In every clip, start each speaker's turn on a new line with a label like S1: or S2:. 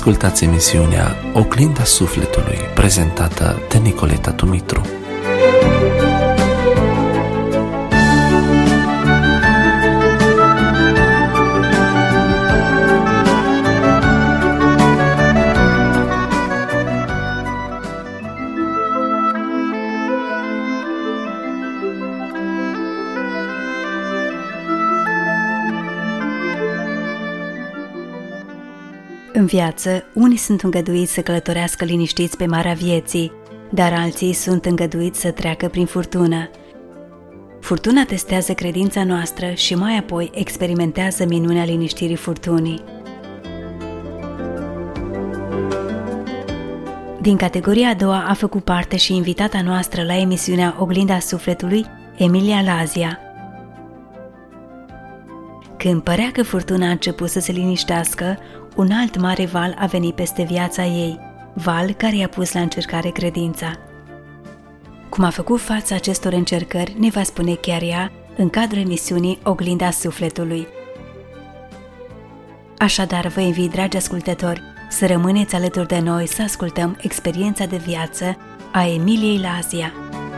S1: Ascultați emisiunea Oglinda Sufletului, prezentată de Nicoleta Dumitru.
S2: În viață, unii sunt îngăduiți să călătorească liniștiți pe marea vieții, dar alții sunt îngăduiți să treacă prin furtună. Furtuna testează credința noastră și mai apoi experimentează minunea liniștirii furtunii. Din categoria a doua a făcut parte și invitata noastră la emisiunea Oglinda Sufletului, Emilia Lazia. Când părea că furtuna a început să se liniștească, un alt mare val a venit peste viața ei, val care i-a pus la încercare credința. Cum a făcut față acestor încercări, ne va spune chiar ea în cadrul emisiunii Oglinda Sufletului. Așadar, vă invit, dragi ascultători, să rămâneți alături de noi să ascultăm experiența de viață a Emiliei Lazia.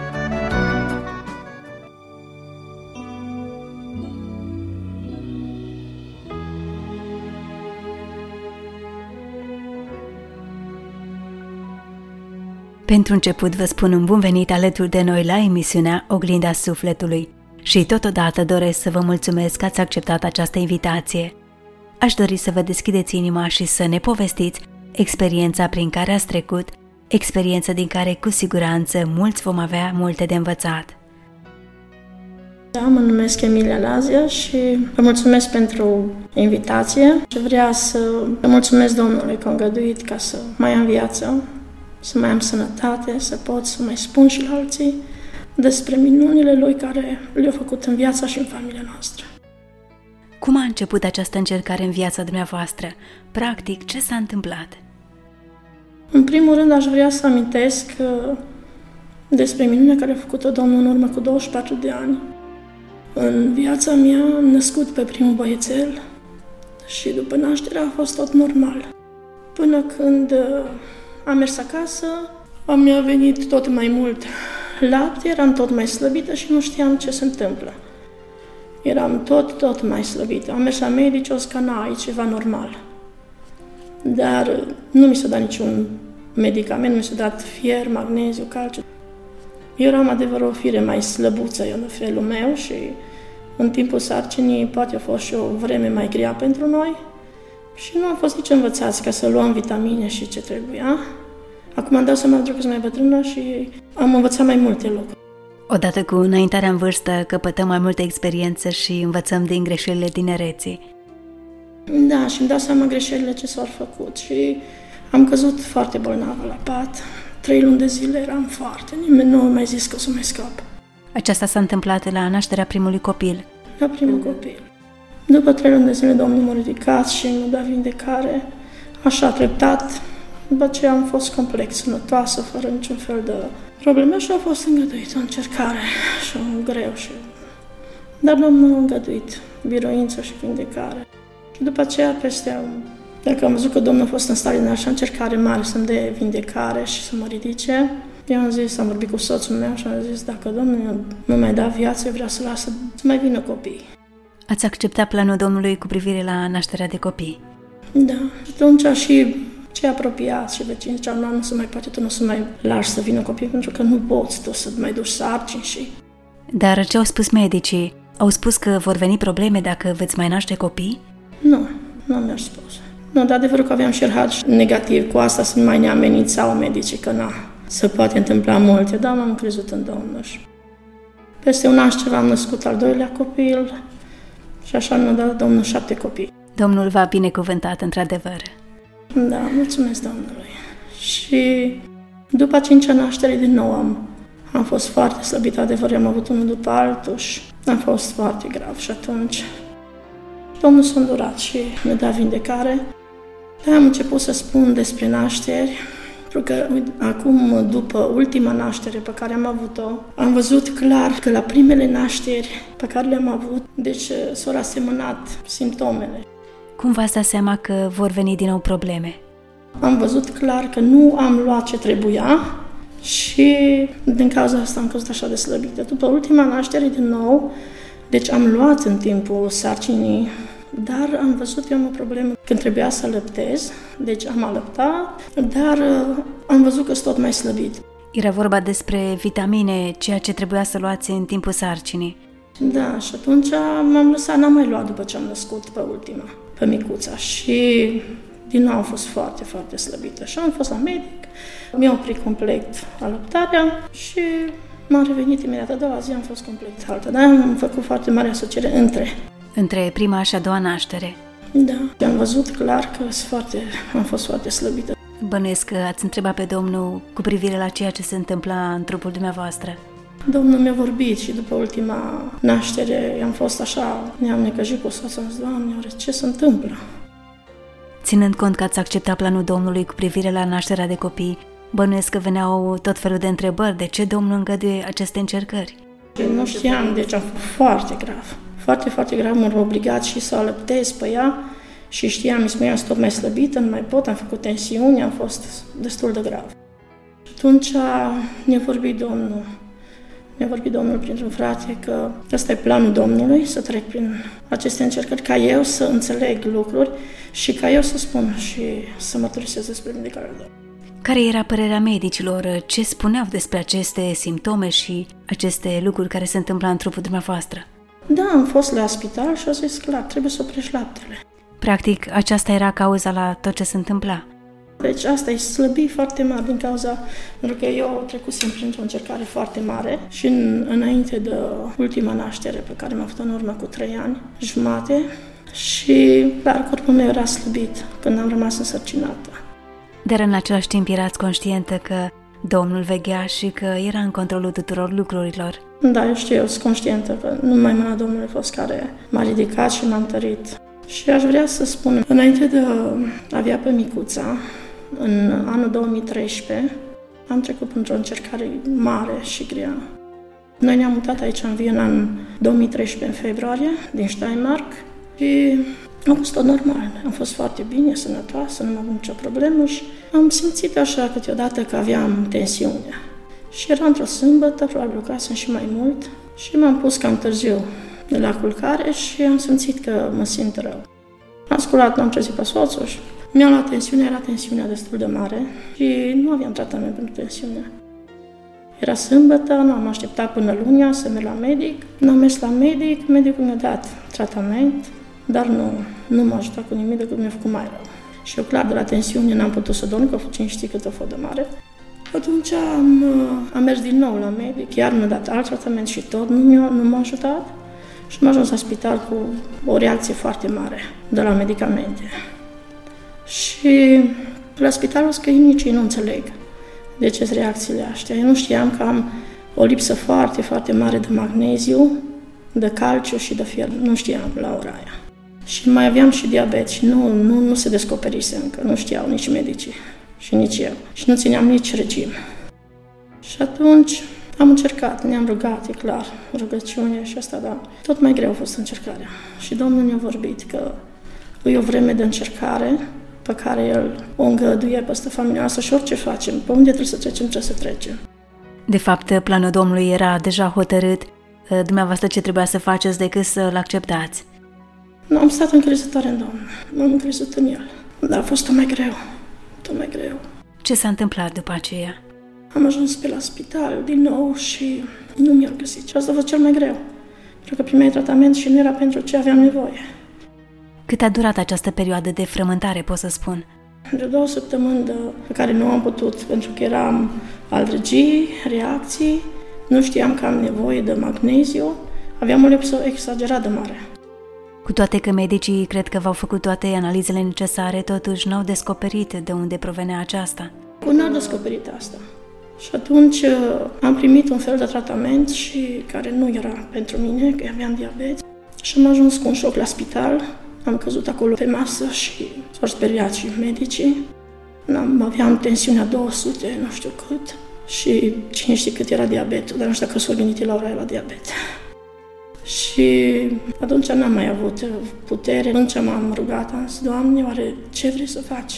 S2: Pentru început vă spun un bun venit alături de noi la emisiunea Oglinda Sufletului și totodată doresc să vă mulțumesc că ați acceptat această invitație. Aș dori să vă deschideți inima și să ne povestiți experiența prin care ați trecut, experiență din care cu siguranță mulți vom avea multe de învățat.
S3: Da, mă numesc Emilia Lazia și vă mulțumesc pentru invitație și vreau să mulțumesc Domnului că a îngăduit ca să mai am viață, să mai am sănătate, să pot să mai spun și la alții despre minunile Lui care le-a făcut în viața și în familia noastră.
S2: Cum a început această încercare în viața dumneavoastră? Practic, ce s-a întâmplat?
S3: În primul rând, aș vrea să amintesc despre minunea care a făcut-o Domnul în urmă cu 24 de ani. În viața mea am născut pe primul băiețel și după naștere a fost tot normal. Până când am mers acasă, mi-a venit tot mai mult lapte, eram tot mai slăbită și nu știam ce se întâmplă. Eram tot mai slăbită. Am mers la medici, o zis că e ceva normal. Dar nu mi s-a dat niciun medicament, nu mi s-a dat fier, magneziu, calciu. Eu eram adevărat o fire mai slăbuță eu în felul meu și în timpul sarcinii poate a fost și o vreme mai grea pentru noi. Și nu am fost nici învățați ca să luăm vitamine și ce trebuia. Acum am dat seama că sunt mai bătrână și am învățat mai multe lucruri.
S2: Odată cu înaintarea în vârstă, căpătăm mai multe experiențe și învățăm din greșelile tinereții.
S3: Da, și îmi dau seama greșelile ce s-au făcut și am căzut foarte bolnavă la pat. 3 luni de zile eram foarte, nimeni nu a mai zis că o să mai scap.
S2: Aceasta s-a întâmplat la nașterea primului copil.
S3: La primul copil. După 3 luni de zile, Domnul m-a ridicat și mi-a dat vindecare, așa treptat. După aceea am fost complet sănătoasă, fără niciun fel de probleme și a fost îngăduită o încercare și un greu. Dar Domnul a îngăduit biruință și vindecare. Și după aceea, dacă am văzut că Domnul a fost în stare de așa încercare mare să-mi dea vindecare și să mă ridice, eu am vorbit cu soțul meu și am zis, dacă Domnul nu mai da viață, eu vreau să las să mai vină copii.
S2: Ați acceptat planul Domnului cu privire la nașterea de copii?
S3: Da. Atunci și cei apropiați și vecini ziceau, nu se mai poate, tu nu să mai lași să vină copii, pentru că nu poți tu să mai duci sarcini și...
S2: Dar ce au spus medicii? Au spus că vor veni probleme dacă veți mai naște copii?
S3: Nu mi-au spus. Nu, dar adevărul că aveam și RH negativ, cu asta să mai ne amenințau medicii, că se poate întâmpla multe, dar m-am crezut în Domnul. Peste un an și ceva am născut al 2-lea copil și așa mi-a dat Domnul 7 copii.
S2: Domnul v-a binecuvântat într-adevăr.
S3: Da, mulțumesc Domnului. Și după 5-a naștere din nou am fost foarte slăbită, adevăr, am avut unul după altul și am fost foarte grav și atunci Domnul s-a îndurat și mi-a dat vindecare. De am început să spun despre nașteri, pentru că acum, după ultima naștere pe care am avut-o, am văzut clar că la primele nașteri pe care le-am avut, deci s-au asemănat simptomele.
S2: Cum v-ați dat seama că vor veni din nou probleme?
S3: Am văzut clar că nu am luat ce trebuia și din cauza asta am căzut așa de slăbită. După ultima naștere din nou, deci am luat în timpul sarcinii, dar am văzut eu o problemă când trebuia să alăptez, deci am alăptat, dar am văzut că sunt tot mai slăbit.
S2: Era vorba despre vitamine, ceea ce trebuia să luați în timpul sarcinii.
S3: Da, și atunci m-am lăsat, n-am mai luat după ce am născut pe ultima, pe micuța și din nou am fost foarte, foarte slăbită. Și am fost la medic, mi-a oprit complet alăptarea și m-am revenit imediat. A doua zi am fost complet altă, dar am făcut foarte mare asociere între
S2: prima și a doua naștere.
S3: Da, am văzut clar că am fost foarte slăbită.
S2: Bănuiesc că ați întrebat pe Domnul cu privire la ceea ce se întâmpla în trupul dumneavoastră.
S3: Domnul mi-a vorbit și după ultima naștere am fost așa, ne-am necăjit cu soțul, am zis, Doamne, ce se întâmplă?
S2: Ținând cont că ați acceptat planul Domnului cu privire la nașterea de copii, bănuiesc că veneau tot felul de întrebări. De ce Domnul îngăduie aceste încercări?
S3: Nu știam, deci am fost foarte grav. Foarte, foarte grav, m-am obligat și să alăptez pe ea și știam, îmi spuneam, tot mai slăbită, nu mai pot, am făcut tensiuni, am fost destul de grav. Și atunci ne-a vorbit Domnul printr-un frate că ăsta e planul Domnului, să trec prin aceste încercări, ca eu să înțeleg lucruri și ca eu să spun și să mărturisesc despre vindecarea Domnului.
S2: Care era părerea medicilor? Ce spuneau despre aceste simptome și aceste lucruri care se întâmplă în trupul dumneavoastră?
S3: Da, am fost la spital și au zis clar, trebuie să oprești laptele.
S2: Practic, aceasta era cauza la tot ce se întâmpla.
S3: Deci asta e slăbi foarte mare din cauza, pentru că eu trecusem printr-o încercare foarte mare și înainte de ultima naștere pe care m-a făcut în urmă cu 3 ani jumate și clar corpul meu era slăbit când am rămas însărcinată.
S2: Dar în același timp erați conștientă că Domnul veghea și că era în controlul tuturor lucrurilor.
S3: Da, eu știu, eu sunt conștientă că numai mâna Domnului a fost care m-a ridicat și m-a întărit. Și aș vrea să spun, înainte de a avea pe micuța, în anul 2013, am trecut într-o încercare mare și grea. Noi ne-am mutat aici în Viena în 2013, în februarie, din Steiermark, și am fost tot normal. Am fost foarte bine, sănătoasă, nu am avut nicio problemă și am simțit așa câteodată că aveam tensiune. Și era într-o sâmbătă, probabil lucrasem și mai mult, și m-am pus cam târziu de la culcare și am simțit că mă simt rău. Am sculat, m-am trezit pe soțul și mi-am luat tensiunea, era tensiunea destul de mare și nu aveam tratament pentru tensiune. Era sâmbătă, nu am așteptat până lunea să merg la medic. Nu am mers la medic, medicul mi-a dat tratament, dar nu m-a ajutat cu nimic decât mi-a făcut mai rău. Și eu clar de la tensiune n-am putut să dorm, că cine știe cât a fost de mare. Atunci am mers din nou la medic, iar mi-a dat alt tratament și tot nu m-a ajutat. Și am ajuns la spital cu o reacție foarte mare de la medicamente. Și la spital o că nici ei nu înțeleg de ce sunt reacțiile astea. Eu nu știam că am o lipsă foarte, foarte mare de magneziu, de calciu și de fier. Nu știam la ora aia. Și mai aveam și diabet și nu se descoperise încă, nu știau nici medicii și nici eu. Și nu țineam nici regim. Și atunci am încercat, ne-am rugat, e clar, rugăciune și asta, dar tot mai greu a fost încercarea. Și Domnul ne-a vorbit că e o vreme de încercare pe care El o îngăduie peste familia noastră și orice facem, pe unde trebuie să trecem, trebuie să trecem.
S2: De fapt, planul Domnului era deja hotărât, dumneavoastră ce trebuia să faceți decât să-L acceptați?
S3: Nu, am stat încrezătoare în Domnul, m-am încrezut în El, dar a fost tot mai greu.
S2: Ce s-a întâmplat după aceea?
S3: Am ajuns pe la spital din nou și nu mi-au găsit. Și asta a fost cel mai greu, pentru că primeai tratament și nu era pentru ce aveam nevoie.
S2: Cât a durat această perioadă de frământare, pot să spun?
S3: De 2 săptămâni pe care nu am putut, pentru că eram alergii, reacții, nu știam că am nevoie de magneziu, aveam o lipsă exagerat de mare.
S2: Cu toate că medicii cred că v-au făcut toate analizele necesare, totuși n-au descoperit de unde provenea aceasta.
S3: N-au descoperit asta. Și atunci am primit un fel de tratament și care nu era pentru mine, că aveam diabet. Și am ajuns cu un șoc la spital, am căzut acolo pe masă și s-au speriat și medicii. Aveam tensiunea 200, nu știu cât, și cine știe cât era diabetul, dar nu știu dacă s-au gândit la ora aia la diabet. Și atunci n-am mai avut putere, atunci m-am rugat, am zis, Doamne, oare ce vrei să faci?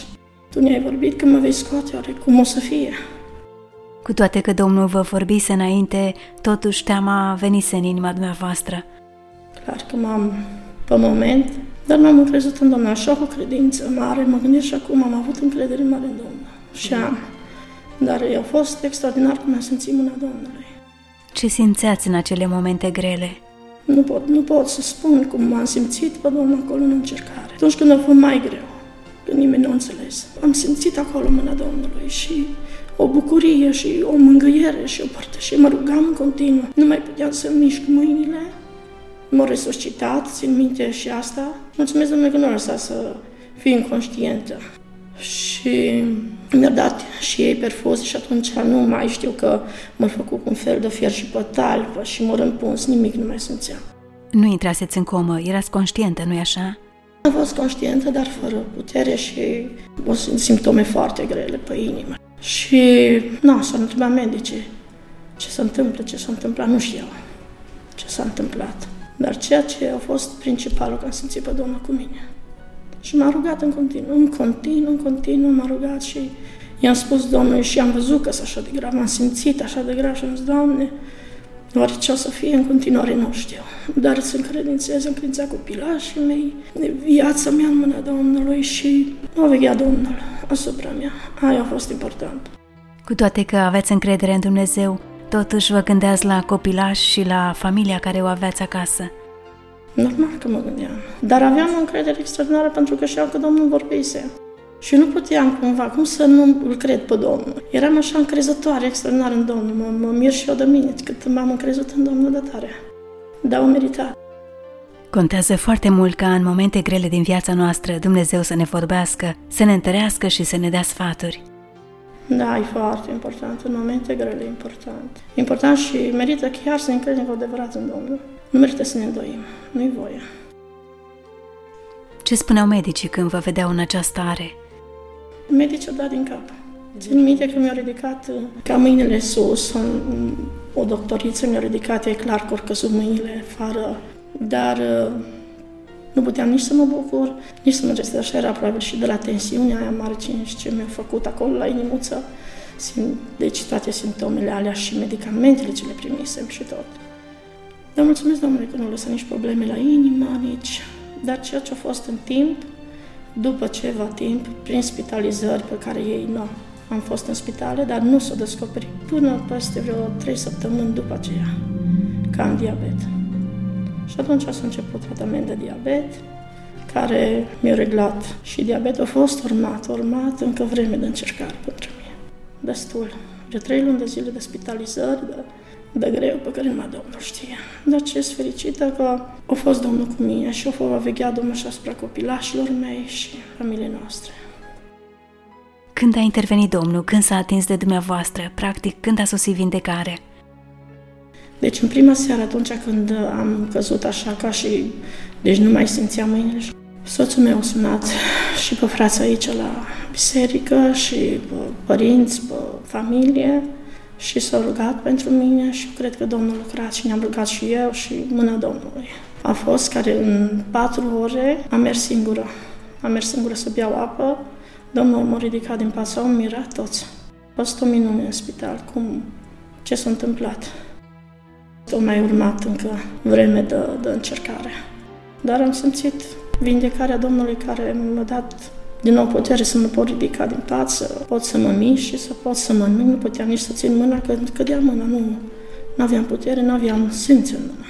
S3: Tu ne-ai vorbit că mă vei scoate, oare cum o să fie?
S2: Cu toate că Domnul vă vorbise înainte, totuși teama venise în inima dumneavoastră.
S3: Clar că m-am pe moment, dar m-am încrezut în Domnul, așa cu credință mare, mă gândesc și acum, am avut încredere mare în Domnul. Și am. Dar a fost extraordinar cum am simțit mâna Domnului.
S2: Ce simțeați în acele momente grele?
S3: Nu pot să spun cum m-am simțit pe Domnul acolo în încercare. Atunci când a fost mai greu, când nimeni nu a înțeles, am simțit acolo mâna Domnului și o bucurie și o mângâiere și o părtășie. Mă rugam în continuu, nu mai puteam să mișc mâinile. M-a resuscitat, țin minte și asta. Mulțumesc Domnului că nu a lăsat să fiu inconștientă. Și mi-a dat și ei perfuzii și atunci nu mai știu că m-a făcut cu un fel de fier și pe talpă și m-a rămpuns, nimic nu mai simțeam.
S2: Nu intraseți în comă, erați conștientă, nu-i așa?
S3: Am fost conștientă, dar fără putere și o simptome foarte grele pe inimă. Și s-au întrebat medicii ce se întâmplă, ce s-a întâmplat, nu știau ce s-a întâmplat. Dar ceea ce a fost principalul, că am simțit pe Domnul cu mine. Și m-a rugat în continuu, m-a rugat și i-am spus Domnului și am văzut că s-a așa de grav, m-am simțit așa de grav și am zis, Doamne, oare ce o să fie în continuare, nu știu. Dar îți încredințez, încredința copilașii mei, viața mea în mâna Domnului și a vegheat Domnul asupra mea. Aia a fost important.
S2: Cu toate că aveți încredere în Dumnezeu, totuși vă gândeați la copilași și la familia care o aveați acasă.
S3: Normal că mă gândeam, dar aveam o încredere extraordinară pentru că știam că Domnul vorbise. Și nu puteam cumva, cum să nu îl cred pe Domnul. Eram așa încrezătoare extraordinar în Domnul, mă mir și eu de mine, cât m-am încrezut în Domnul de tare. Dar o meritat.
S2: Contează foarte mult ca în momente grele din viața noastră Dumnezeu să ne vorbească, să ne întărească și să ne dea sfaturi.
S3: Da, e foarte important, în momente grele e important. Important și merită chiar să ne încredem cu adevărat în Domnul. Nu merită să ne îndoim, nu-i voie.
S2: Ce spuneau medicii când vă vedeau în această stare?
S3: Medicii au dat din cap. Țin minte că mi-au ridicat ca mâinile sus, o doctoriță mi-a ridicat, e clar că au căzut mâinile afară, dar nu puteam nici să mă bucur, nici să mă gestez, așa era probabil și de la tensiunea aia mare ce mi-a făcut acolo la inimuță. Deci toate simptomele alea și medicamentele ce le primisem și tot. Dar mulțumesc Domnului că nu lăsă nici probleme la inimă, nici... Dar ceea ce a fost în timp, după ceva timp, prin spitalizări pe care ei nu am fost în spitale, dar nu s-o descoperit până peste vreo 3 săptămâni după aceea, că am diabet. Și atunci s-a început tratament de diabet, care mi-a reglat și diabetul a fost urmat încă vreme de încercare pentru mine. Destul. De 3 luni de zile de spitalizări, de greu pe care numai Domnul știe. Dar ce sunt fericită că a fost Domnul cu mine și a veghea Domnul și asupra copilașilor mei și familiei noastre.
S2: Când a intervenit Domnul? Când s-a atins de dumneavoastră? Practic, când a sosit vindecare?
S3: Deci în prima seară, atunci când am căzut așa ca și... Deci nu mai simțeam mâinile. Soțul meu a sunat și pe frații aici la biserică și pe părinți, pe familie și s-a rugat pentru mine și cred că Domnul a lucrat și ne-am rugat și eu și mâna Domnului. A fost care în 4 ore am mers singură. Am mers singură să beau apă. Domnul m-a ridicat din pat, s-au mirat toți. A fost o minune în spital. Ce s-a întâmplat? A mai urmat încă vreme de încercare. Dar am simțit vindecarea Domnului care mi-a dat din nou putere să mă pot ridica din pat, să pot să mă mișc și să pot să mănânc. Nu puteam nici să țin mâna, că cădea mâna. Nu aveam putere, nu aveam simț în mână.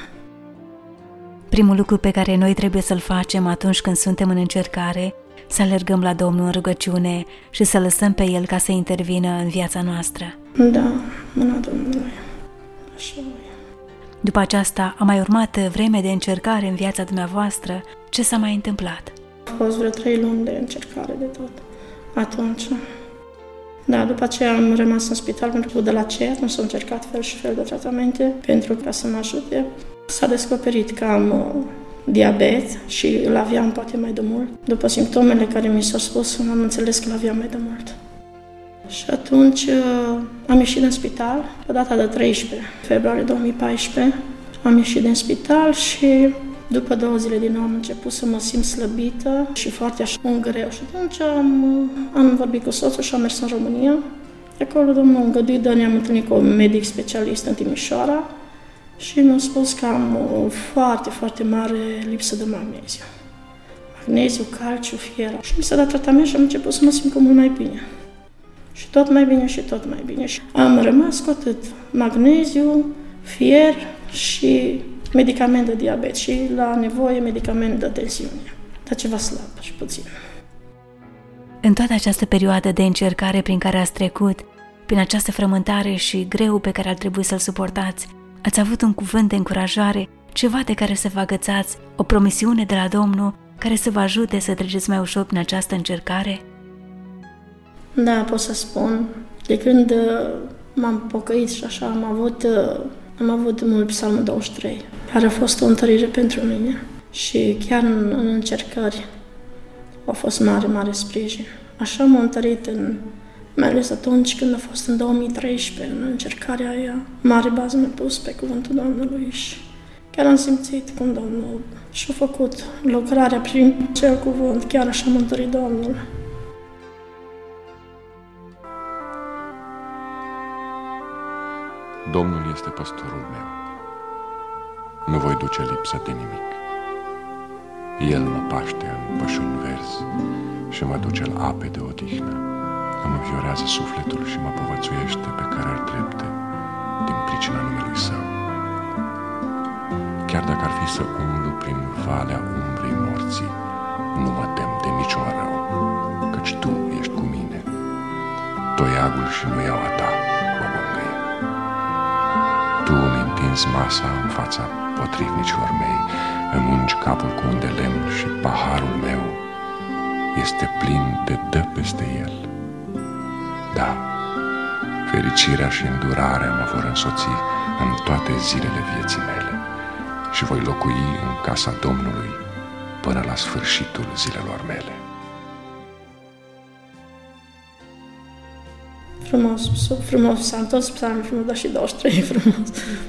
S2: Primul lucru pe care noi trebuie să-l facem atunci când suntem în încercare, să alergăm la Domnul în rugăciune și să lăsăm pe El ca să intervină în viața noastră.
S3: Da, mâna Domnului. Așa e.
S2: După aceasta a mai urmat vreme de încercare în viața dumneavoastră. Ce s-a mai întâmplat?
S3: A fost vreo 3 luni de încercare de tot. Atunci. Da, după aceea am rămas în spital pentru că de la aceea nu s-au încercat fel și fel de tratamente pentru ca să mă ajute. S-a descoperit că am diabet și îl aveam poate mai de mult. După simptomele care mi s-au spus, am înțeles că îl aveam mai de mult. Și atunci am ieșit din spital, pe data de 13 februarie 2014, am ieșit din spital și După 2 zile din nou am început să mă simt slăbită și foarte așa greu. Și atunci am vorbit cu soțul și am mers în România. Acolo Domnul îngăduit, ne-am întâlnit cu un medic specialist în Timișoara și mi-a spus că am o foarte, foarte mare lipsă de magneziu. Magneziu, calciu, fier. Și mi s-a dat tratament și am început să mă simt mult mai bine. Și tot mai bine și tot mai bine. Și am rămas cu atât magneziu, fier și medicament de diabet și la nevoie medicament de tensiune. Dar ceva slab și puțin.
S2: În toată această perioadă de încercare prin care ați trecut, prin această frământare și greu pe care ar trebui să-l suportați, ați avut un cuvânt de încurajare, ceva de care să vă agățați, o promisiune de la Domnul care să vă ajute să treceți mai ușor prin această încercare?
S3: Da, pot să spun. De când m-am pocăit și așa, am avut mult Psalmul 23, care a fost o întărire pentru mine. Și chiar în încercări a fost mare, mare sprijin. Așa m-a întărit, mai ales atunci când a fost în 2013, în încercarea aia, mare bază mi-a pus pe cuvântul Domnului și chiar am simțit cum Domnul și-a făcut lucrarea prin acel cuvânt, chiar așa m-a întărit Domnul.
S4: Domnul este păstorul meu. Nu voi duce lipsă de nimic. El mă paște în pășuni verzi și mă duce la ape de odihnă. Îmi înviorează sufletul și mă povățuiește pe cărări drepte din pricina numelui Său. Chiar dacă ar fi să umblu prin valea umbrei morții, nu mă tem de niciun rău, căci Tu ești cu mine. Toiagul și nuiaua Ta mă mângâie. Tu îmi întinzi masa în fața potrivnicilor mei, îmi ungi capul cu un de lemn și paharul meu este plin de dă peste el. Da, fericirea și îndurarea mă vor însoți în toate zilele vieții mele și voi locui în casa Domnului până la sfârșitul zilelor mele.
S3: Frumos, s-a întors psalmul frumos, dar și 23 frumos.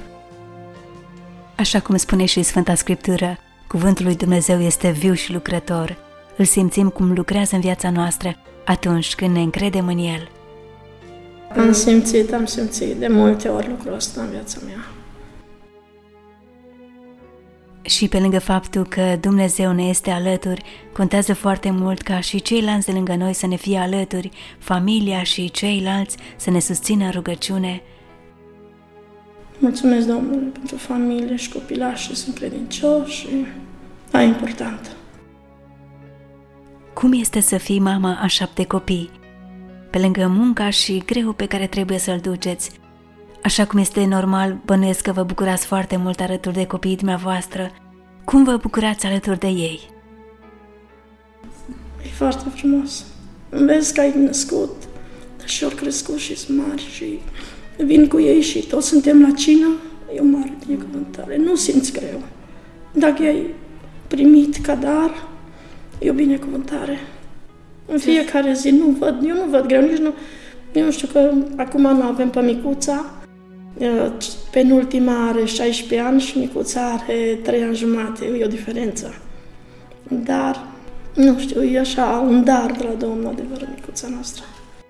S2: Așa cum spune și Sfânta Scriptură, cuvântul lui Dumnezeu este viu și lucrător. Îl simțim cum lucrează în viața noastră atunci când ne încredem în El.
S3: Am simțit de multe ori lucrul ăsta în viața mea.
S2: Și pe lângă faptul că Dumnezeu ne este alături, contează foarte mult ca și ceilalți de lângă noi să ne fie alături, familia și ceilalți să ne susțină în rugăciune.
S3: Mulțumesc Domnului pentru familie și copilași, sunt credincioși și e important.
S2: Cum este să fii mama a 7 copii? Pe lângă munca și greu pe care trebuie să-l duceți, așa cum este normal, bănuiesc că vă bucurați foarte mult alături de copiii dumneavoastră. Cum vă bucurați alături de ei?
S3: E foarte frumos. Vezi că ai născut, dar și ori crescut și sunt mari și vin cu ei și toți suntem la cină. E o mare binecuvântare. Nu simți greu. Dacă ai primit ca dar, e o binecuvântare. În fiecare zi eu nu văd greu, eu nu știu că acum nu avem pe micuța. Penultima are 16 ani și micuța are 3 ani jumate, e o diferență. Dar, nu știu, e așa un dar de la Domnul, adevărat, micuța noastră.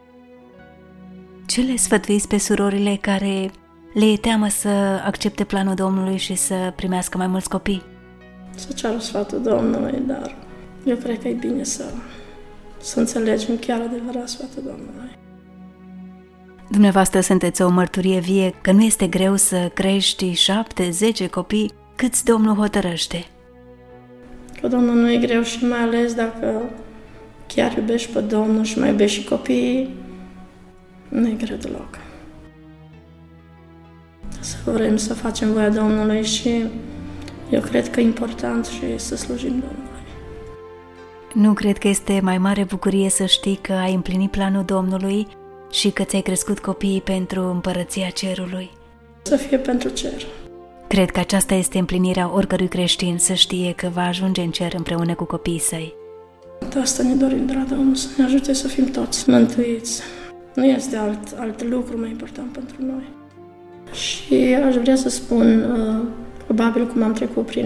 S2: Ce le sfătuiți pe surorile care le e teamă să accepte planul Domnului și să primească mai mulți copii?
S3: Să ceară sfatul Domnului, dar eu cred că e bine să înțelegem chiar adevărat sfatul Domnului.
S2: Dumneavoastră sunteți o mărturie vie că nu este greu să crești 7-10 copii câți Domnul hotărăște.
S3: Că Domnul nu e greu și mai ales dacă chiar iubești pe Domnul și mai iubești și copiii, nu e greu deloc. Să vrem să facem voia Domnului și eu cred că e important și să slujim Domnului.
S2: Nu cred că este mai mare bucurie să știi că ai împlinit planul Domnului și că ți-ai crescut copiii pentru împărăția cerului.
S3: Să fie pentru cer.
S2: Cred că aceasta este împlinirea oricărui creștin, să știe că va ajunge în cer împreună cu copiii săi.
S3: De asta ne dorim de la Domnul, să ne ajute să fim toți mântuiți. Nu este alt lucru mai important pentru noi. Și aș vrea să spun, probabil cum am trecut prin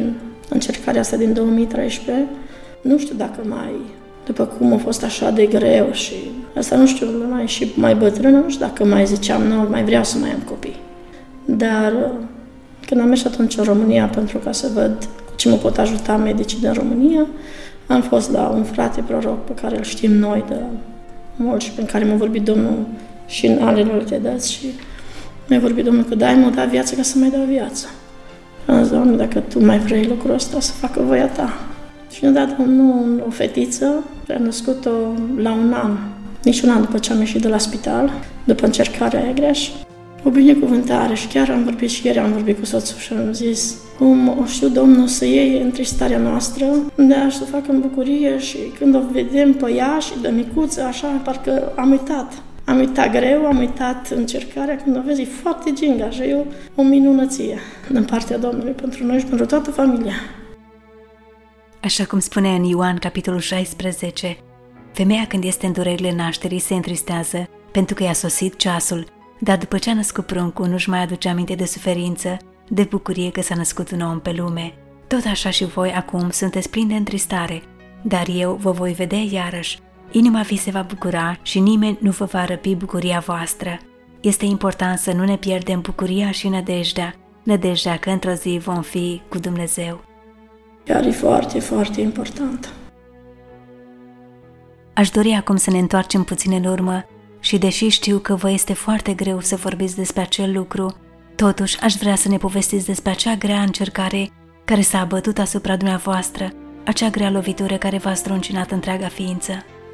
S3: încercarea asta din 2013. Nu știu dacă după cum a fost așa de greu și asta nu știu, mai bătrână, nu știu dacă mai ziceam, nu, mai vreau să mai am copii. Dar când am mers atunci în România pentru ca să văd cu ce mă pot ajuta medicii din România, am fost la un frate proroc pe care îl știm noi de mult și pe care m-a vorbit Domnul și în alelalte dăți și mi-a vorbit Domnul că mă da viață ca să mai dau viață. Și am zis, Doamne, dacă Tu mai vrei lucrul ăsta, să facă voia Ta. Și mi-a dat Domnul o fetiță, am născut-o la un an, nici un an după ce am ieșit de la spital, după încercarea aia grea și o binecuvântare. Și chiar am vorbit și ieri, am vorbit cu soțul și am zis cum o știu Domnul să iei întristarea noastră, dar să o facă în bucurie și când o vedem pe ea și de micuță, așa, parcă am uitat. Am uitat greu, am uitat încercarea, când o vezi, e foarte ginga și e o minunăție din partea Domnului pentru noi și pentru toată familia.
S2: Așa cum spune în Ioan, capitolul 16, femeia când este în durerile nașterii se întristează pentru că i-a sosit ceasul, dar după ce a născut pruncul nu-și mai aduce aminte de suferință, de bucurie că s-a născut un om pe lume. Tot așa și voi acum sunteți plini de întristare, dar eu vă voi vedea iarăși. Inima vi se va bucura și nimeni nu vă va răpi bucuria voastră. Este important să nu ne pierdem bucuria și nădejdea că într-o zi vom fi cu Dumnezeu.
S3: Chiar e foarte, foarte important.
S2: Aș dori acum să ne întoarcem puțin în urmă și deși știu că vă este foarte greu să vorbiți despre acel lucru, totuși aș vrea să ne povestiți despre acea grea încercare care s-a abătut asupra dumneavoastră, acea grea lovitură care v-a struncinat întreaga ființă.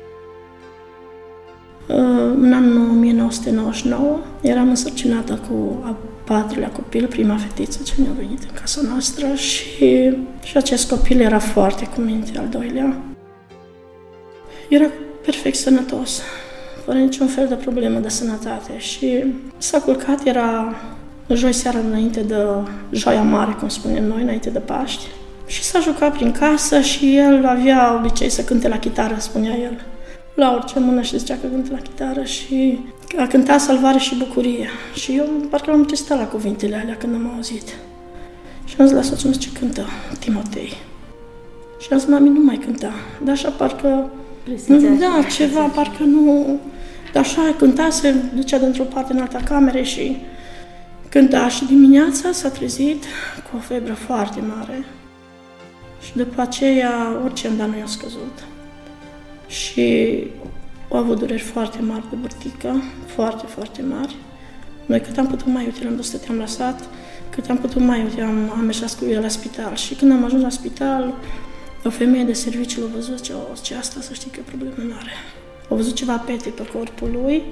S3: În anul 1999 eram însărcinată cu a 4-lea copil, prima fetiță ce mi-a venit în casa noastră și acest copil era foarte cu minte, al doilea. Era perfect sănătos, fără niciun fel de problemă de sănătate și s-a culcat, era joi seara înainte de Joia Mare, cum spunem noi, înainte de Paști și s-a jucat prin casă și el avea obicei să cânte la chitară, spunea el. La orice mână și zicea că cântă la chitară și a cântat Salvare și Bucurie. Și eu parcă l-am testat la cuvintele alea când am auzit. Și am zis la soțul meu ce cântă Timotei. Și am zis, mami, nu mai cânta. Dar așa parcă... Da, ceva, parcă nu... Dar așa cânta, se ducea dintr-o parte în alta camere și cânta. Și dimineața s-a trezit cu o febră foarte mare. Și după aceea orice îndar nu i-a scăzut. Și au avut dureri foarte mari de burtică, foarte, foarte mari. Noi cât am putut mai, uite, l-am dus, stăteam la sat, cât am putut mai, uite, am mers cu el la spital. Și când am ajuns la spital, o femeie de serviciu l-a văzut, ce asta, să știi că e problemă mare. Au văzut ceva pete pe corpul lui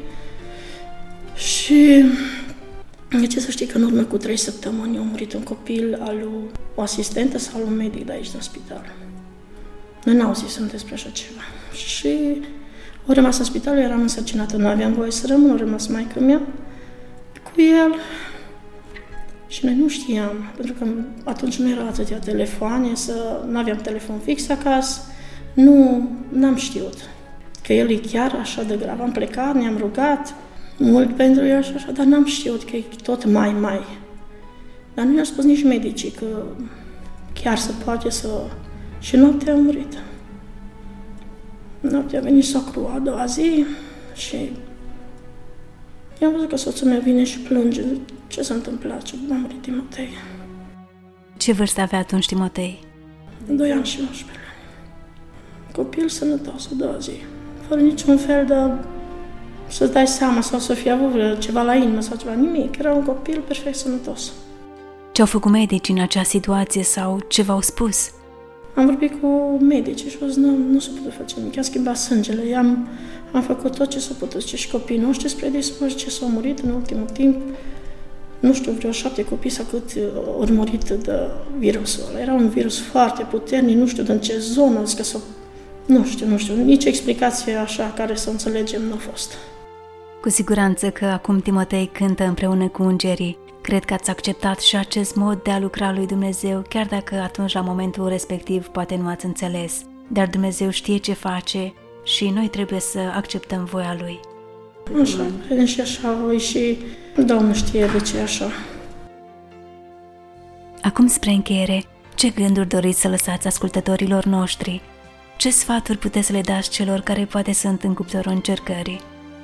S3: și ce să știi că în urmă cu 3 săptămâni a murit un copil al lui o asistentă sau un medic de aici din spital. Noi n-au zis despre așa ceva. Și au rămas în spital, eu eram însărcinată, nu aveam voie să rămân, au rămas maică mea cu el. Și noi nu știam, pentru că atunci nu erau atâtea telefoane, nu aveam telefon fix acasă, n-am știut că el e chiar așa de grav. Am plecat, ne-am rugat mult pentru el și așa, dar n-am știut că e tot mai. Dar nu i-au spus nici medicii că chiar se poate să... Și noaptea a murit. Noaptea a venit socrul a doua zi și i-am văzut că soțul meu vine și plânge. Ce s-a întâmplat? Ce a murit Timotei?
S2: Ce vârstă avea atunci Timotei?
S3: 2 ani și 11 luni. Copil sănătos a doua zi. Fără niciun fel de... să-ți dai seama sau să fie avut ceva la inimă sau ceva. Nimic. Era un copil perfect sănătos.
S2: Ce-au făcut medicii în acea situație sau ce v-au spus?
S3: Am vorbit cu medici și au zis, nu s-a putut face nimic, i-a schimbat sângele. Am făcut tot ce s-a putut. Și copiii noștri spre dispuși ce s-au murit în ultimul timp. Nu știu, vreo 7 copii sau cât au murit de virusul ăla. Era un virus foarte puternic, nu știu din ce zonă, că nu știu, nici explicație așa care să înțelegem nu a fost.
S2: Cu siguranță că acum Timotei cântă împreună cu îngerii. Cred că ați acceptat și acest mod de a lucra lui Dumnezeu, chiar dacă atunci, la momentul respectiv, poate nu ați înțeles. Dar Dumnezeu știe ce face și noi trebuie să acceptăm voia Lui.
S3: Așa, credem și așa voi și Domnul știe de ce așa.
S2: Acum, spre încheiere, Ce gânduri doriți să lăsați ascultătorilor noștri? Ce sfaturi puteți să le dați celor care poate sunt în cuptorul încercării?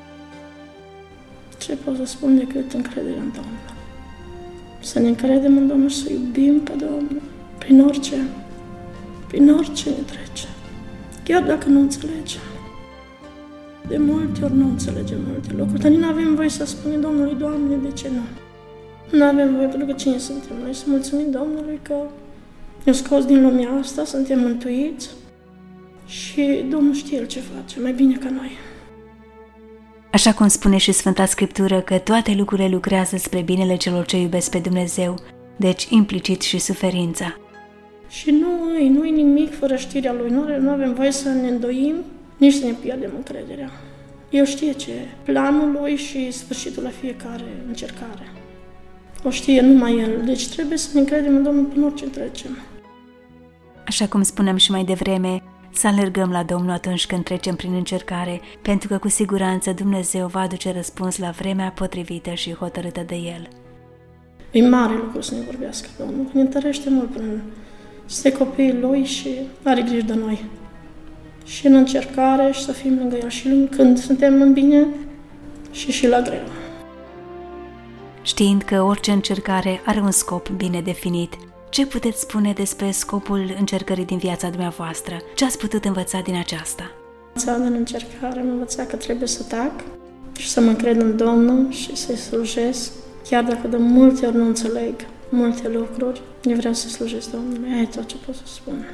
S3: Ce pot să spun decât încrederea în Domnul? Să ne încredem în Domnul și să iubim pe Domnul prin orice ne trece. Chiar dacă nu înțelegem. De multe ori nu înțelegem multe lucruri, dar nu avem voie să spunem Domnului, Doamne, de ce nu? Nu avem voie, pentru că cine suntem noi? Să mulțumim Domnului că ne-a scos din lumea asta, suntem mântuiți și Domnul știe El ce face, mai bine ca noi.
S2: Așa cum spune și Sfânta Scriptură că toate lucrurile lucrează spre binele celor ce iubesc pe Dumnezeu, deci implicit și suferința.
S3: Și nu-i nimic fără știrea Lui, nu avem voie să ne îndoim, nici să ne pierdem încrederea. El știe ce e planul Lui și sfârșitul la fiecare încercare. O știe numai El, deci trebuie să ne încredem în Domnul prin orice trecem.
S2: Așa cum spuneam și mai devreme, să alergăm la Domnul atunci când trecem prin încercare, pentru că cu siguranță Dumnezeu va aduce răspuns la vremea potrivită și hotărâtă de El.
S3: E mare lucru să ne vorbească Domnul, ne întărește mult prin să copiii Lui și are grijă de noi. Și în încercare și să fim lângă El și când suntem în bine și la greu.
S2: Știind că orice încercare are un scop bine definit, ce puteți spune despre scopul încercării din viața dumneavoastră? Ce ați putut învăța din aceasta?
S3: În încercare am învățat că trebuie să tac și să mă încred în Domnul și să-i slujesc. Chiar dacă de multe ori nu înțeleg multe lucruri, eu vreau să slujesc Domnului. Aia e tot ce pot să spun.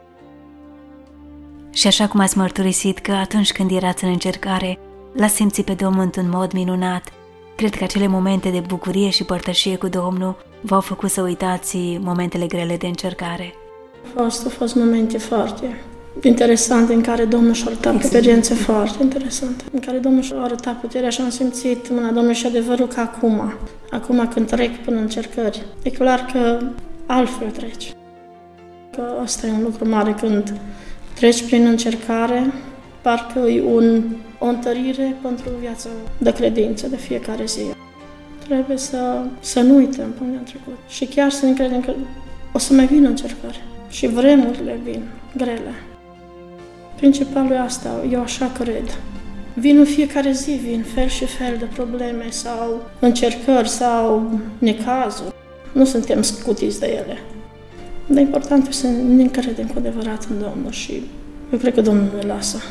S2: Și așa cum ați mărturisit că atunci când erați în încercare, l-ați simțit pe Domnul într-un mod minunat, cred că acele momente de bucurie și părtășie cu Domnul v-au făcut să uitați momentele grele de încercare.
S3: Au fost momente foarte interesante în care Domnul și-a arătat experiențe foarte interesante, în care Domnul și-a arătat puterea și am simțit mâna Domnului și adevărul că acum când trec până încercări, e clar că altfel treci. Că asta e un lucru mare când treci prin încercare, parcă e o întărire pentru viața de credință de fiecare zi. Trebuie să nu uităm până am trecut și chiar să ne credem că o să mai vină încercări și vremurile vin grele. Principalul asta, eu așa cred. Vin în fiecare zi, vin fel și fel de probleme sau încercări sau necazuri. Nu suntem scutiți de ele. Dar important e să ne încredem cu adevărat în Domnul și eu cred că Domnul ne lasă.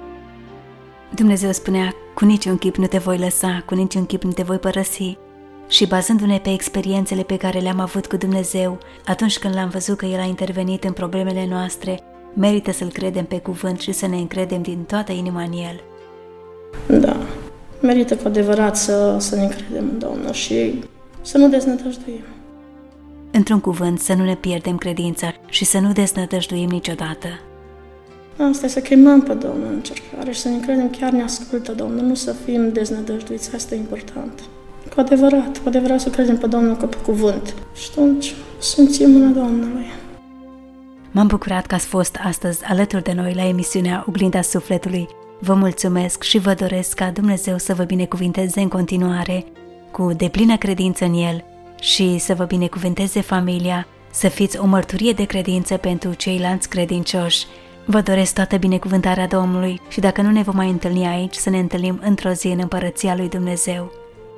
S2: Dumnezeu spunea, cu niciun chip nu te voi lăsa, cu niciun chip nu te voi părăsi. Și bazându-ne pe experiențele pe care le-am avut cu Dumnezeu, atunci când l-am văzut că El a intervenit în problemele noastre, merită să-L credem pe cuvânt și să ne încredem din toată inima în El.
S3: Da, merită cu adevărat să ne încredem în Domnul și să nu deznădăjduim.
S2: Într-un cuvânt, să nu ne pierdem credința și să nu deznădăjduim niciodată.
S3: Asta e să chemăm pe Domnul în încercare și să ne încredem chiar ne ascultă Domnul, nu să fim deznădăjduiți, asta e important. Cu adevărat să credem pe Domnul ca pe cuvânt. Și atunci simțim mâna Domnului.
S2: M-am bucurat că ați fost astăzi alături de noi la emisiunea Oglinda Sufletului. Vă mulțumesc și vă doresc ca Dumnezeu să vă binecuvinteze în continuare cu deplină credință în El și să vă binecuvinteze familia, să fiți o mărturie de credință pentru ceilalți credincioși. Vă doresc toată binecuvântarea Domnului și dacă nu ne vom mai întâlni aici, să ne întâlnim într-o zi în Împărăția lui Dumnezeu.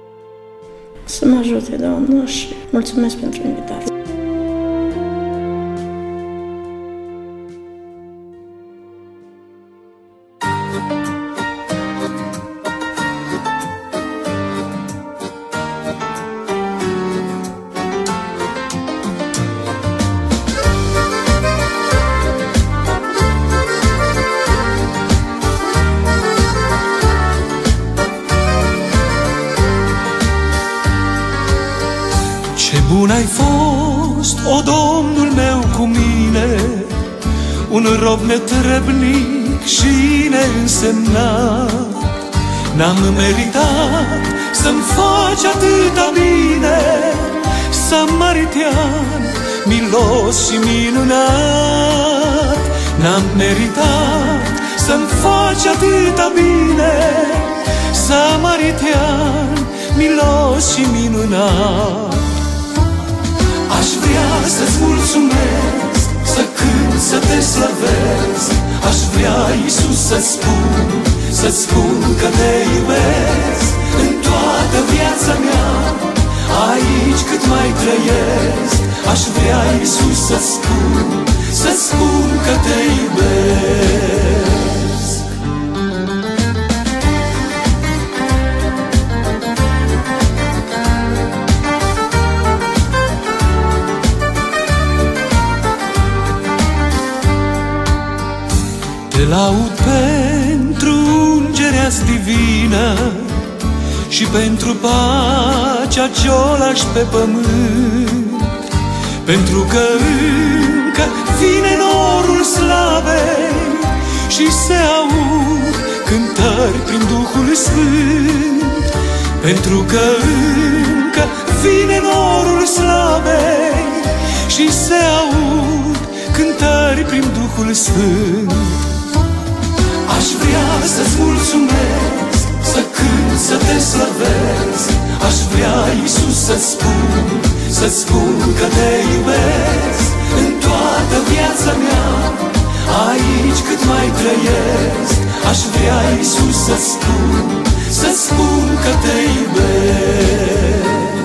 S3: Să mă ajute, Domnul, și mulțumesc pentru invitație.
S5: Bun ai fost, o Domnul meu, cu mine, un rob netrebnic și neînsemnat. N-am meritat să-mi faci atâta bine, samaritean, milos și minunat. N-am meritat să-mi faci atâta bine, samaritean, milos și minunat. Aș vrea să-ți mulțumesc, să cânt, să te slăvesc. Aș vrea, Iisus, să-ți spun că te iubesc. În toată viața mea, aici cât mai trăiesc, aș vrea, Iisus, să-ți spun că te iubesc. Te laud pentru ungerea-ți divină și pentru pacea ce-o lași pe pământ, pentru că încă vine norul slavei și se aud cântări prin Duhul Sfânt, pentru că încă vine norul slavei și se aud cântări prin Duhul Sfânt. Aș vrea să-ți mulțumesc, să cânt, să te slăvesc. Aș vrea, Iisus, să-ți spun că te iubesc. În toată viața mea, aici cât mai trăiesc, aș vrea, Iisus, să-ți spun că te iubesc.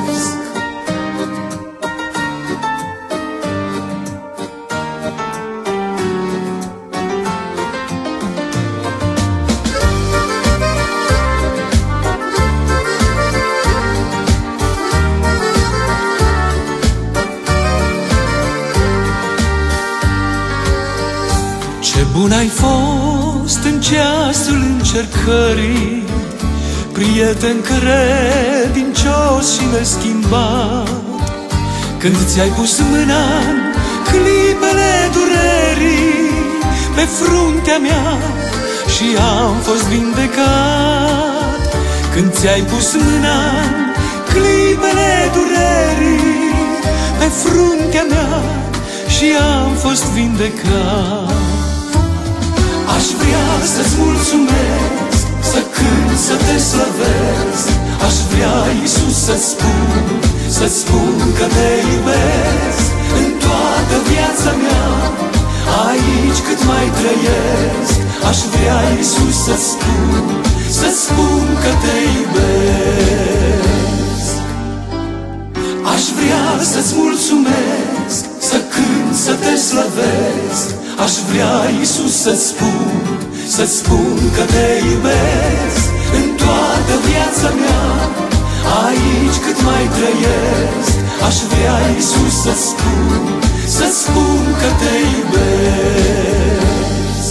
S5: Bun ai fost în ceasul încercării, prieten credincios și neschimbat, când ți-ai pus mâna în clipele durerii pe fruntea mea și am fost vindecat. Când ți-ai pus mâna în clipele durerii pe fruntea mea și am fost vindecat. Aș vrea să-ți mulțumesc, să cânt, să te slăvesc. Aș vrea, Iisus, să-ți spun că te iubesc. În toată viața mea, aici cât mai trăiesc, aș vrea, Iisus, să-ți spun că te iubesc. Aș vrea să-ți mulțumesc, să cânt, să te slăvesc. Aș vrea, Iisus, să-ți spun că te iubesc. În toată viața mea, aici cât mai trăiesc, aș vrea, Iisus, să-ți spun că te iubesc.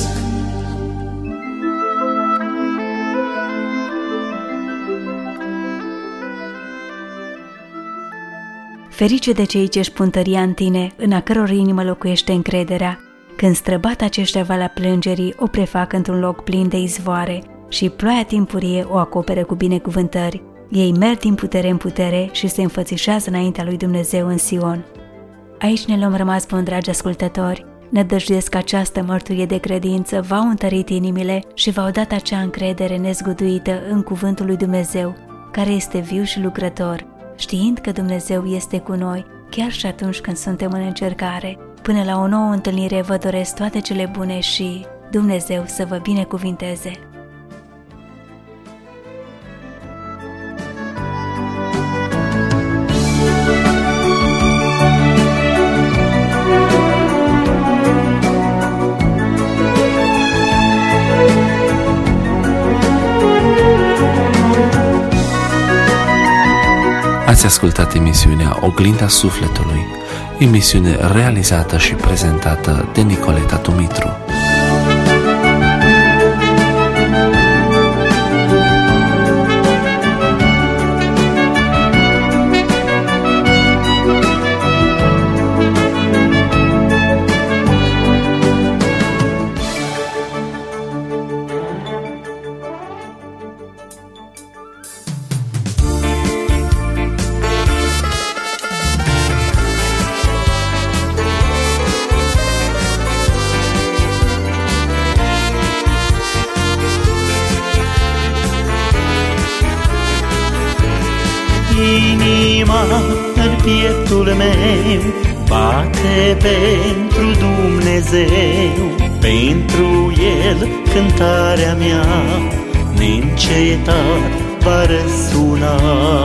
S2: Ferice de cei ce-și pun tăria în tine, în a căror inimă locuiește încrederea. Când străbat aceștia valea plângerii, o prefac într-un loc plin de izvoare și ploaia timpurie o acoperă cu binecuvântări. Ei merg din putere în putere și se înfățișează înaintea lui Dumnezeu în Sion. Aici ne luăm rămas bun, dragi ascultători. Nădăjduiesc că această mărturie de credință v-au întărit inimile și v-au dat acea încredere nezguduită în cuvântul lui Dumnezeu, care este viu și lucrător, știind că Dumnezeu este cu noi, chiar și atunci când suntem în încercare. Până la o nouă întâlnire vă doresc toate cele bune și Dumnezeu să vă binecuvinteze!
S1: Ați ascultat emisiunea Oglinda Sufletului, emisiune realizată și prezentată de Nicoleta Dumitru.
S6: Inima în pieptul meu bate pentru Dumnezeu. Pentru El cântarea mea neîncetat va răsuna.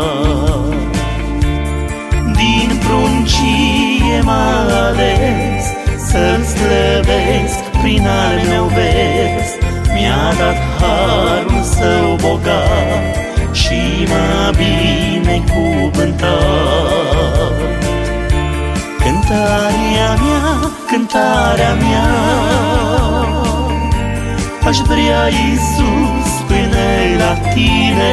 S6: Din pruncie m-a ales să-L slăvesc prin al meu vers. Mi-a dat harul Său bogat și m-a binecuvântat. Cântarea mea, cântarea mea, aș vrea, Iisus, până la Tine,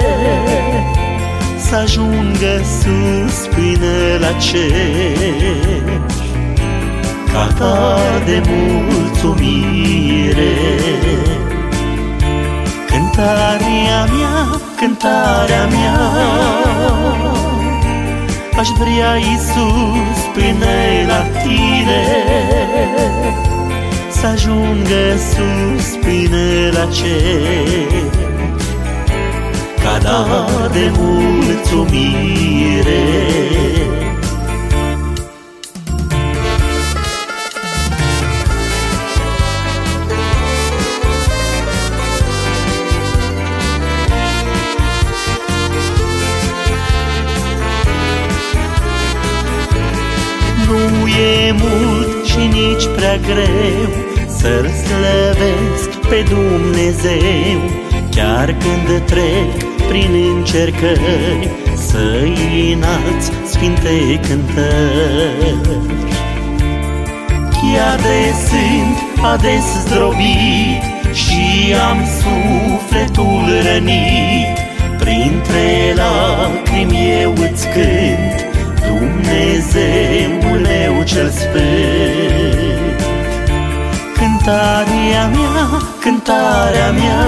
S6: să ajungă sus până la cer, ca ta de mulțumire. Cântarea mea, cântarea mea, aș vrea, Iisus, până la Tine, să ajungă sus până la cer, ca dar de mulțumire. Nu e mult și nici prea greu să-L slăvesc pe Dumnezeu, chiar când trec prin încercări, să-i înalți sfinte cântări. Chiar de sunt ades zdrobit și am sufletul rănit, printre lacrimi eu îți cânt, Dumnezeul meu cel sfânt. Cântarea mea, cântarea mea,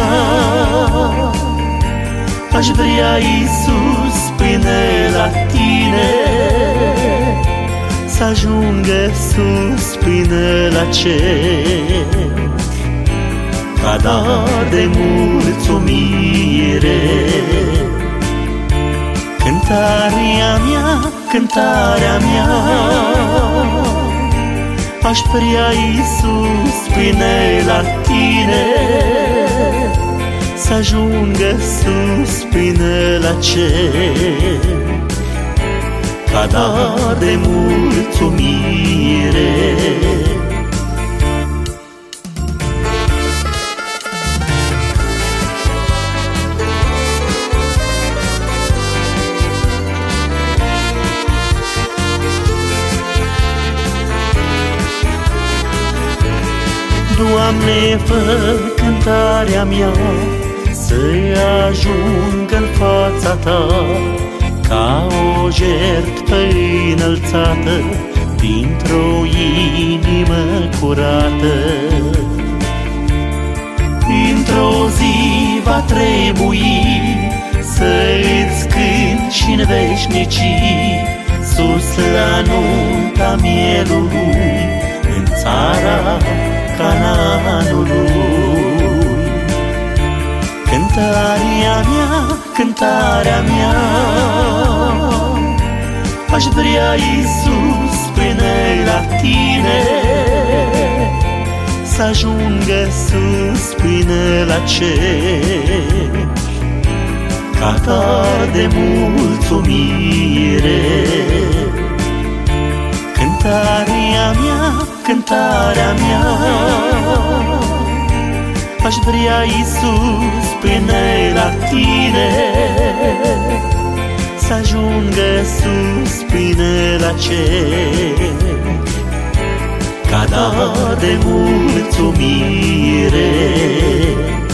S6: aș vrea, Iisus, până la Tine, să ajungă sus până la cer, ca dar de mulțumire. Cântarea mea, cântarea mea, aș vrea, Iisus, până la Tine, să ajungă sus până la cer, ca dar de mulțumire. Doamne, fă cântarea mea să ajungă în fața Ta, ca o jertfă înălțată dintr-o inimă curată. Într-o zi va trebui să-ți cânt și-n veșnicii, sus la nunta mielului, în țara Canaanului. Cântarea mea, cântarea mea, aș vrea, Iisus, până la Tine, să ajungă sus până la cer, ca dar de mulțumire. Cântarea mea, cântarea mea, aș vrea, Iisus, până la Tine, să ajungă sus până la cer, ca dar de mulțumire.